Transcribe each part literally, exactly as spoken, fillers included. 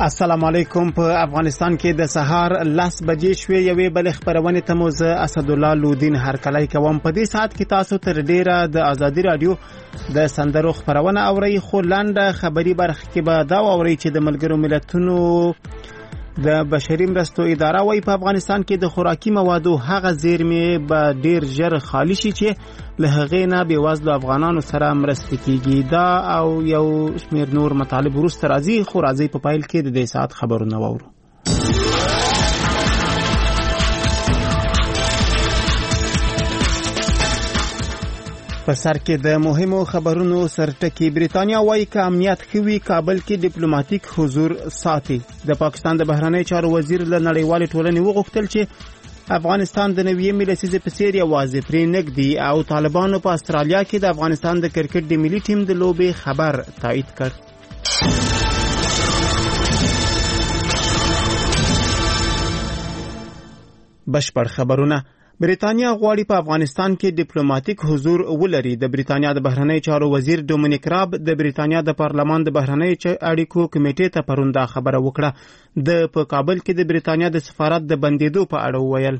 السلام علیکم. په افغانستان کې د سهار لس بجې شوې یوې بل خبرونه ته مو زه اسد الله لودین هرکلی کوم. په دې ساعت کې تاسو تر ډیره د ازادي رادیو د سندرو خبرونه اورئ، خو لاندې خبري برخه کې به دا اورئ چې د ملګرو ملتونو د بشري مرستو اداره وايي په افغانستان کې د خوراکي موادو هغه زیرمې به ډیر ژر خالی شي چې له هغې نه بېوزلو افغانانو سره مرستې کیږي. دا او یو شمېر نور مطالب وروسته راځي، خو راځي په پیل کې د دې ساعت خبرونه واورو. په سر کې د مهمو خبرونو سرټکی. بریتانیا وايي چې امنیت خوي کابل کې ډیپلوماټیک حضور ساتي. د پاکستان د بهرنی چارو وزیر له نړیوال ټولنې وغوښتل چې افغانستان د نوې لسیزې په څیر یوازې پرې نږدي، او طالبانو په استرالیا کې د افغانستان د کرکټ د ملي ټیم د لوبې خبر تایید کړ. بشپړ خبرونه. بریتانیا غواړي په افغانستان کې ډیپلوماټیک حضور ولري. د بریتانیا د بهرنی چارو وزیر ډومینیک راب د بریتانیا د پارلمان د بهرنی اړیکو کمیټې ته پرون دا خبره وکړه. د په کابل کې د بریتانیا د سفارت د بندیدو په اړه وویل: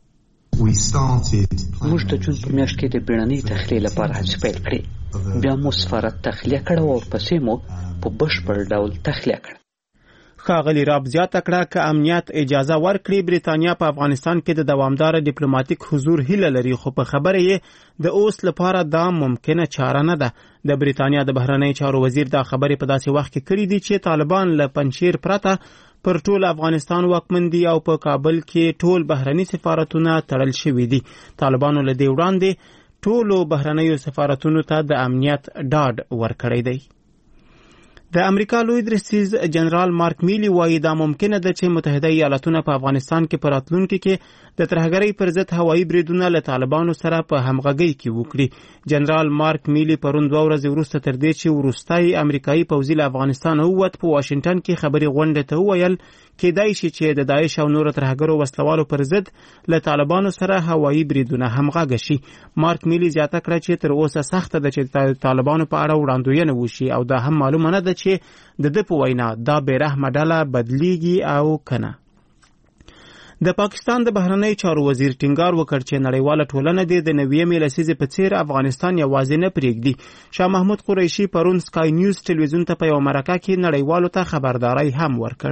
موږ د جون په میاشت کې د بیړنۍ تخلیه لپاره هڅې پیل کړې، بیا مو سفارت تخلیه کړه او ورپسې مو په بشپړ ډول تخلیه کړه. ښاغلي راب زیاته کړه چې امنیت اجازه ورکړي بریتانیا په افغانستان کې د دوامدار ډیپلوماټیک حضور هیله لري، خو په خبره یې د اوس لپاره دا ممکنه چاره نه ده. د بریتانیا د بهرنی چارو وزیر دا خبرې په داسې وخت کې کړې دي چې طالبان له پنځیر پرته پر ټول افغانستان واکمن دي او په کابل کې ټول بهرني سفارتونه تړل شوي دي. طالبانو له دې وړاندې ټولو بهرنیو سفارتونو ته د امنیت ډاډ ورکړی دی. د امریکا لوی درستیز جنرال مارک میلی وایي دا ممکنه ده چې متحده ایالاتونه په افغانستان کې په راتلونکي کې د ترهګرۍ پر ضد هوایي بریدونه له طالبانو سره په همغږۍ کې وکړي. جنرال مارک میلی پرون دوه ورځې وروسته تر دې چې وروستی امریکایي پوځي له افغانستان ووت په واشنګټن کې خبري غونډې ته وویل کېدای شي چې د داعش او نورو ترهګرو وسلوالو پر ضد له طالبانو سره هوایي بریدونه همغږ شي. مارک میلی زیاته کړه چې تر اوسه سخته ده چې طالبانو په اړه وړاندوینه وشي او دا هم معلومه نه ده چې د ده په وینا دا بېرحمه ډله بدلیږي او کنه. د پاکستان د بهرنی چارو وزیر ټینګار وکړ چې نړیواله ټولنه دې د نوې لسیزې په څیر افغانستان یوازې نه پرېږدي. شاه محمود قریشي پرون سکای نیوز ټلویزیون ته په یو مرکه کې نړیوالو ته خبرداری هم ورکړ.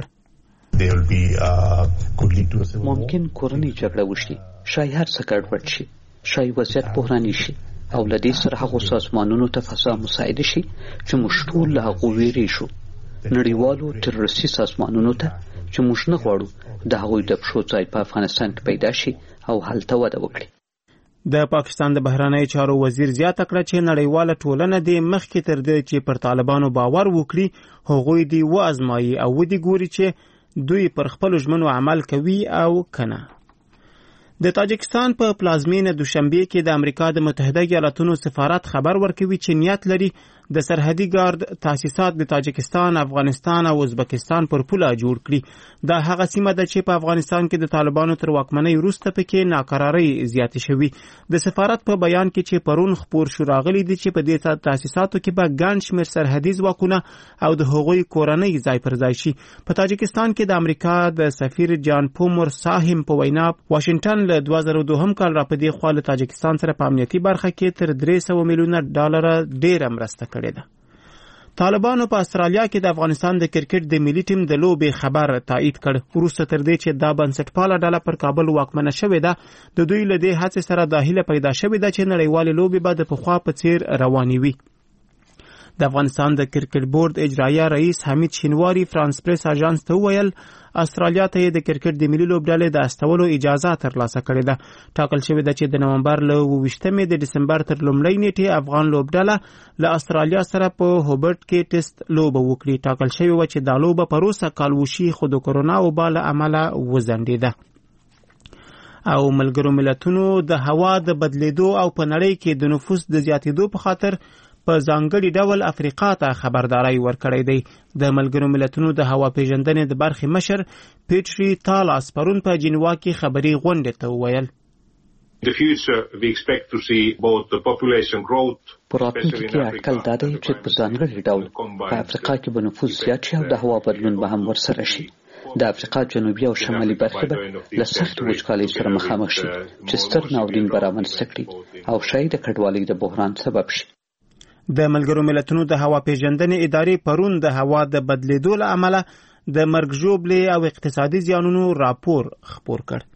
ممکن کورنۍ جګړه وشي، شاید هر څه ګډوډ شي، شاید وضعیت بحراني شي او له دې سره هغو سازمانونو ته فضا مساعده شي چې موږ ټول له هغو ویریږو. نړیوالو تروریستي سازمانونو ته چې موږ نه غواړو د هغوی د پښو ځای په افغانستان کې پیدا شي او هلته وده وکړي. د پاکستان د بهرنی چارو وزیر زیاته کړه چې نړیواله ټولنه دې مخکې تر دې چې پر طالبانو باور وکړي هغوی دې وازمایي او ودې ګوري چې دوی پر خپل ژمنو عمل کوي او کنه. د تاجکستان په پلازمینه دوشنبه کې د امریکا د متحده ایالاتونو سفارت خبر ورکوي چې نیت لري د سرحدي ګارد تاسیسات د تاجکستان، افغانستان او ازبکستان پر پوله جوړ کړي. دا هغه سیمه ده چې په افغانستان کې د طالبانو تر واکمنۍ وروسته پکې ناقرارۍ زیاتې شوي. د سفارت په بیان کې چې پرون خپور شو راغلي دي چې په دې تاسیساتو کې به ګڼ شمېر سرحدي ځواکونه او د هغوی کورنۍ ځای پر ځای شي. په تاجکستان کې د امریکا د سفیر جان پومر ساهم په وینا واشنګټن له دوه زره دوه کال را په دې خوا له تاجکستان سره په امنیتي برخه کې تر درې سوه میلیونه ډالره ډېره مرسته کړې ده. طالبانو په استرالیا کې د افغانستان د کرکټ د ملي ټیم د لوبې خبر تایید کړ. وروسته تر دې چې دا بنسټپاله ډله پر کابل واکمنه شوې ده، د دوی له دې هڅې سره دا هیله پیدا شوې ده چې نړیوالې لوبې به د پخوا په څیر روانې وي. د افغانستان د کرکټ بورډ اجرایه رئیس حمید شینواری فرانس پریس اژانس ته وویل استرالیا ته د کرکټ د ملي لوبډلې د استولو اجازه ترلاسه کړې ده. ټاکل شوې ده چې د نومبر له اوویشتمې د ډسمبر تر لومړۍ نیټې افغان لوبډله له استرالیا سره په هوبرټ کې ټیسټ لوبه وکړي. ټاکل شوې وه چې دا لوبه پروسه کال وشي، خو د کرونا وبا له امله وځنډېده. او ملګرو ملتونو د هوا د بدلیدو او په نړۍ کې د نفوس د زیاتېدو په خاطر په ځانګړي ډول افریقا ته خبرداری ورکړی دی. د ملګرو ملتونو د هوا پیژندنې د برخې مشر پیټری تالاس پرون په جنیوا کې خبري غونډې ته وویل: In the future, we expect to see both the population growth. په راتلونکي کې اټکل دا دی چې په ځانګړي ډول په افریقا کې به نفوس زیات شي او د هوا بدلون به هم ورسره شي. د افریقا جنوبي او شمالي برخې به له سخت وچکالۍ سره مخامخ شي چې ستر ناورین به رامنځته کړي او شاید د کډوالۍ د بحران سبب شي. د ملګرو ملتونو د هوا پیژندنې ادارې پرون د هوا د بدلیدو له امله د مرګ ژوبلې او اقتصادي زیانونو راپور خپور کړ.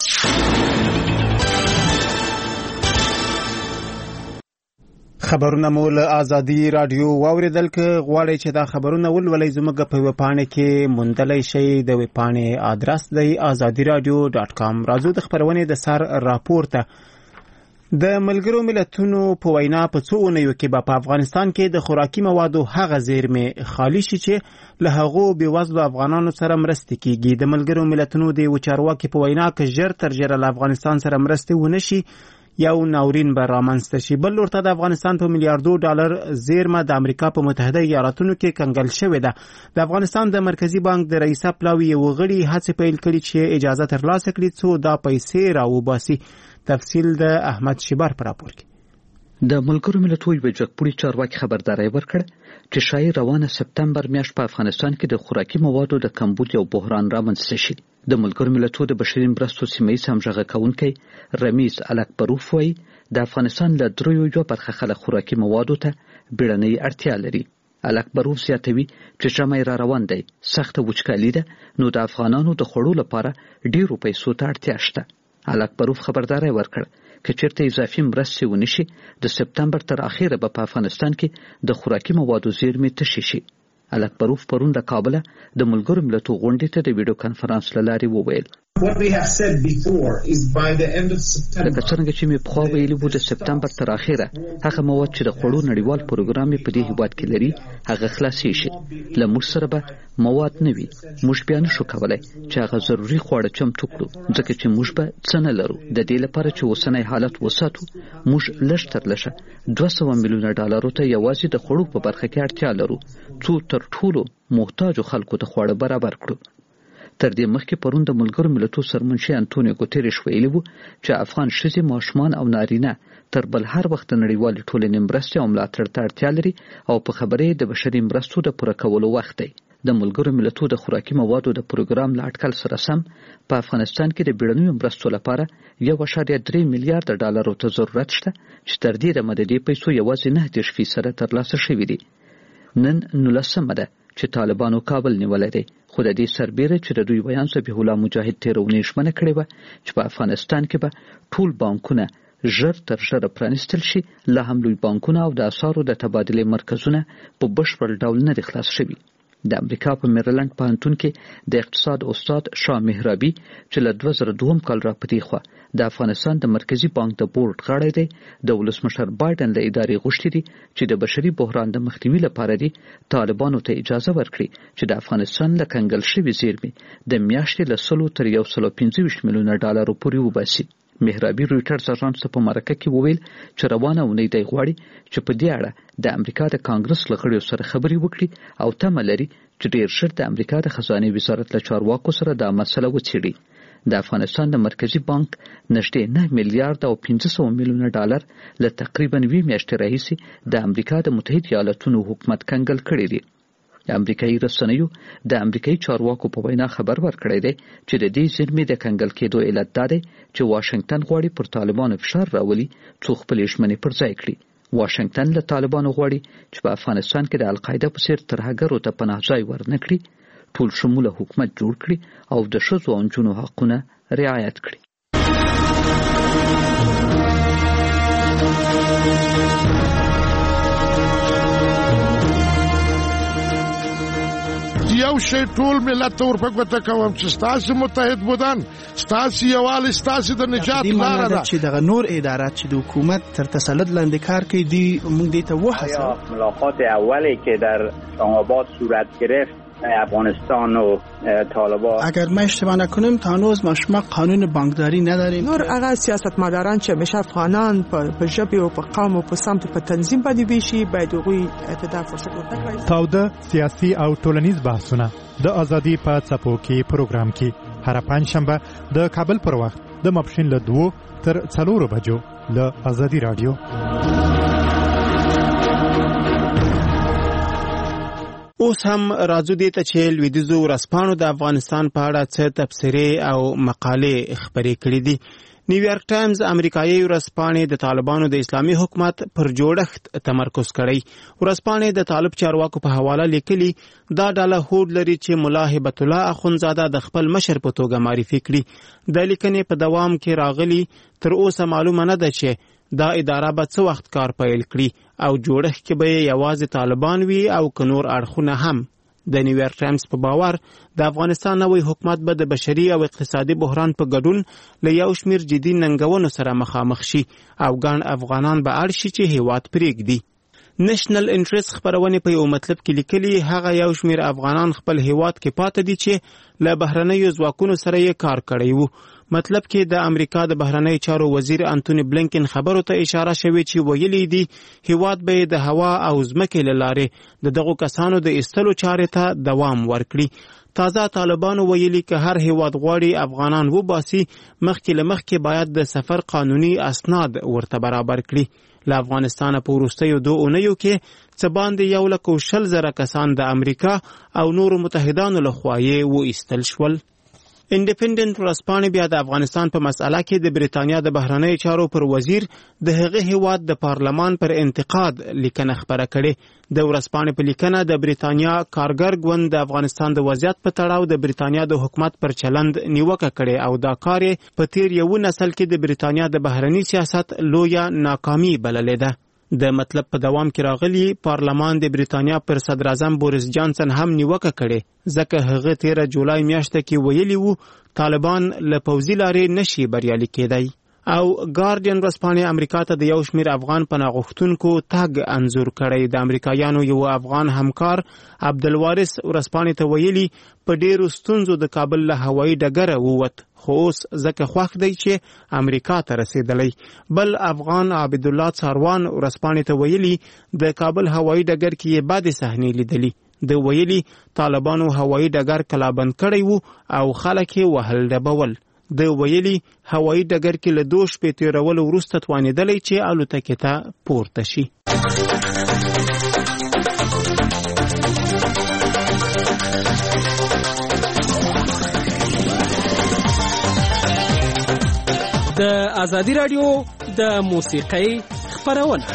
خبرونه مو له آزادي رادیو واوریدل. که غواړئ چې دا خبرونه ولولئ زموږ په ویبپاڼه کې موندلی شئ. د ویبپاڼې آدرس دی آزادي رادیو ډاټ کام. راځو د خبرونې د سر راپور ته. د ملګرو ملتونو په وینا په څو اونیو کې به په افغانستان کې د خوراکي موادو هغه زیرمې خالي شي چې له هغو بېوزلو افغانانو سره مرستې کیږي. د ملګرو ملتونو د یو چارواکي په وینا که ژر تر ژره له افغانستان سره مرستې ونه شي یو ناورین به رامنځته شي. بل لورته د افغانستان په میلیاردو ډالر زیرمه د امریکا په متحده ایالاتونو کې کنګل شوې ده. د افغانستان د مرکزی بانک د رئیس پلاوي یو غړي هڅه پیل کړې چې اجازه ترلاسه کړي څو دا پیسې راوباسي. تفصیل د احمد شیبر پر راپور کې. د ملګرو ملتونو یو جګپوړي چارواکي خبرداري ورکړه چې شاید روانه سپتمبر میاشت په افغانستان کې د خوراکي موادو د کمبود یو بحران رامنځته شي. د ملګرو ملتونو د بشري مرستو سیمه‌ییز همغږي کوونکی رمیز الکبروف وایي د افغانستان له دریو یو برخه خلک خوراکي موادو ته بیړنۍ اړتیا لري. الکبروف زیاتوي چې ژمی را روان دی، سخته وچکالي ده، نو د افغانانو د خوړو لپاره ډیرو پیسو ته اړتیا شته. الکبروف خبرداري ورکړه که چیرته اضافي مرستې ونشي د سپتمبر تر اخره به په افغانستان کې د خوراکي موادو زیرمې تشې شي. الکبروف پرون د کابل د ملګرو ملتونو غونډې ته د ویډیو کانفرنس له لارې وویل لکه څنګه چې مې پخوا ویلي وو د سپتمبر تر اخره هغه مواد چې د خوړو نړیوال پروګرام په دې هیواد کې لري هغه خلاصې شي. له موږ سره به مواد نه وي، موږ بیا نشو کولی چې هغه ضروري خواړه چمتو کړو ځکه چې موږ به څه نه لرو. د دې لپاره چې اوسنی حالت وساتو موږ لږ تر لږه دوه سوه میلیونه ډالرو ته یوازې د خوړو په برخه کې اړتیا لرو څو تر ټولو محتاجو خلکو ته خواړه برابر کړو. تر دې مخکې پرون د ملګرو ملتونو سرمنشي انټونیو ګوتریش ویلي وو چې افغان ښځې، ماشومان او نارینه تر بل هر وخت نړیوالې ټولنې مرستې او ملاتړ ته اړتیا لري او په خبرې د بشري مرستو د پوره کولو وخت دی. د ملګرو ملتونو د خوراکي موادو د پروګرام له اټکل سره سم په افغانستان کې د بیړنیو مرستو لپاره یو اعشاریه درې میلیارډ ډالرو ته ضرورت شته چې تر دې دمه د دې پیسو یوازې نهه دېرش فیصده ترلاسه شوي دي. نن نولسمه ده چې طالبانو کابل نیولی دی، خو د دې سربیره چې د دوی ویان ذبیح الله مجاهد تېره اونۍ ژمنه کړې وه چې په افغانستان کې به ټول بانکونه ژر تر ژره پرانیستل شي، لا هم لوی بانکونه او د اسعارو د تبادلې مرکزونه په بشپړ ډول نه دي خلاص شوي. د امریکا په میریلند پوهنتون کې د اقتصاد استاد شاه مهرابي چې له دوه زره دوهم کال راپدې خوا د افغانستان د مرکزی بانک د بورډ غړی دی، د ولسمشر بایدن له ادارې غوښتي دي چې د بشري بحران د مخنیوي لپاره دي طالبانو ته اجازه ورکړي چې د افغانستان له کنګل شوي زیرمې د میاشتې له سلو تر یو سلو پنځه ویشت میلیونه ډالرو پورې وباسي. مهرابي رویټرز اژانس ته په مرکه کې وویل چې روانه اونۍ دی غواړي چې په دې اړه د امریکا د کانګرس له غړیو سره خبرې وکړي او تمه لري چې ډېر ژر د امریکا د خزانې وزارت له چارواکو سره دا مسله وڅېړي. د افغانستان د مرکزی بانک نږدې نه میلیارډ او پنځه سوه میلیونه ډالر له تقریبا وی میاشتې راهیسې د امریکا د متحده ایالاتونو حکومت کنګل کړی دی. د امریکایي رسنیو د امریکایي چارواکو په وینا خبر ورکړی دی چې د دې زیرمې د کنګل کېدو علت دا دی چې واشنگټن غواړي پر طالبانو فشار راولي څو خپلې ژمنې پر ځای کړي. واشنگټن له طالبانو غواړي چې په افغانستان کې د القاعده په څیر ترهګرو ته پناه ځای ورنکړي، ټول شموله حکومت جوړ کړي او د ښځو او نجونو حقونه رعایت کړي. یو شی ټول ملت ته ورپګوته کوم چې ستاسو متحد بودن، ستاسو یووالی ستاسو د نجات لاره ده. چې دغه نور ادارات چې د حکومت تر تسلط لاندې کار کوي دی موږ دې ته وهڅوو. ملاقات اولی که در اسلام‌آباد صورت گرفت افغانستان و طالبان، اگر ما اشتباه نکنیم تا هنوز ما شما قانون بانکداری نداریم. نور هغه سیاستمداران چې همیشه افغانان په ژبه او په قوم او په سمت په تنظیم باندې ویشي باید هغوی ته فرصت ورکړي. تاوده سیاسي او ټولنیز بحثونه د ازادي په څپو کې پروګرام کې هر پنځشنبه د کابل پر وخت د ماپښین له دوو تر څلورو بجو له ازادي رادیو. اوس هم راځو دې ته چې لویدیځو ورځپاڼو د افغانستان په اړه څه تبصرې او مقالې خپرې کړې دي. نیویارک ټایمز امریکایي ورځپاڼې د طالبانو د اسلامي حکومت پر جوړښت تمرکز کړی. ورځپاڼې د طالب چارواکو په حواله لیکلي دا ډله هوډ لري چې ملا هبت الله اخونزاده د خپل مشر په توګه معرفي کړي. د لیکنې په دوام کې راغلي تر اوسه معلومه نه ده چې دا اداره به څه وخت کار پیل کړي او جوړښت کې به یوازې طالبان وي او که نور اړخونه هم. د نیویارک ټایمز په باور د افغانستان نوی حکومت به د بشري او اقتصادي بحران په ګډون له یو شمیر جدي ننګونو سره مخامخ شي او ګڼ افغانان به اړ شي چې هیواد پرېږدي. نېشنل انټرست خبرونه په یو مطلب کې لیکلي هغه یو شمیر افغانان خپل هیواد کې پاتې دي چې له بهرنیو ځواکونو سره یې کار کړی وو. مطلب کې د امریکا د بهرنیو چارو وزیر انټونی بلینکن خبرو ته اشاره شوې چې ویلي دي هیواد به د هوا او ځمکې له لارې د دغو کسانو د ایستلو چارې ته دوام ورکړي. تازه طالبانو ویلي که هر هیواد غواړي افغانان وباسي مخکې له مخکې باید د سفر قانوني اسناد ورته برابر کړي. له افغانستانه په وروستیو دوه اونیو کې څه باندې یو لک او شل زره کسان د امریکا او نورو متحدانو لخوا یې وایستل شول. انډیپندنت ورځپاڼې بیا د افغانستان په مسأله کې د بریتانیا د بهرنیو چارو پر وزیر د هغه هیواد د پارلمان پر انتقاد لیکنه خپره کړې. د ورځپاڼې په لیکنه د بریتانیا کارګر ګوند د افغانستان د وضعیت په تړاو د بریتانیا د حکومت پر چلند نیوکه کړې او دا کار په تیر یو نسل کې د بریتانیا د بهرني سیاست لویه ناکامي بللې ده. د مطلب په دوام کې راغلی پارلمان د بریتانیا پر صدر اعظم بوریس جانسن هم نیوکه کړې ځکه هغه تیره جولای میاشته کې ویلي وو طالبان له پوځي لارې نشي بریالي کېدی. او ګارډین ورځپاڼې امریکا ته د یو شمیر افغان پناه غوښتونکو تګ انځور کړی. د امریکایانو یو افغان همکار عبدالوارث ورځپاڼې ته ویلي په ډیرو ستونزو د کابل له هوایي ډګره ووت خو اوس ځکه خوښ دی چې امریکا ته رسیدلی. بل افغان عبدالله څاروان ورځپاڼې ته ویلي د کابل هوایي ډګر کې یې بدې صحنې لیدلي. د ویلي طالبانو هوایي ډګر کلابند کړی وو او خلک یې وهل ډبول. د ویلي هوایي ډګر کې له دوه شپې تېرولو وروسته توانېدلی چې الوتکې ته پورته شي. د ازادي رادیو د موسیقۍ خپرونه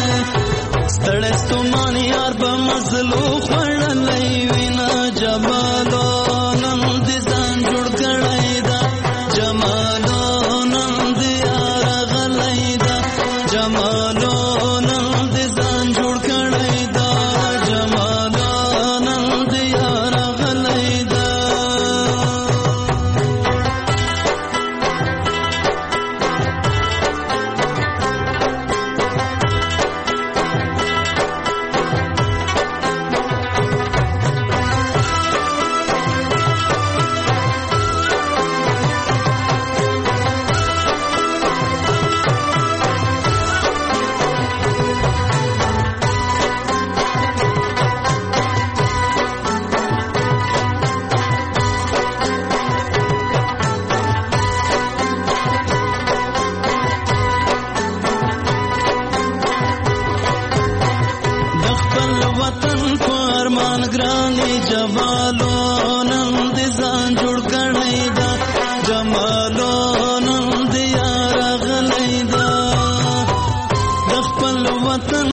ستړی ستومان یار به مزلو خوړلی وینا جمال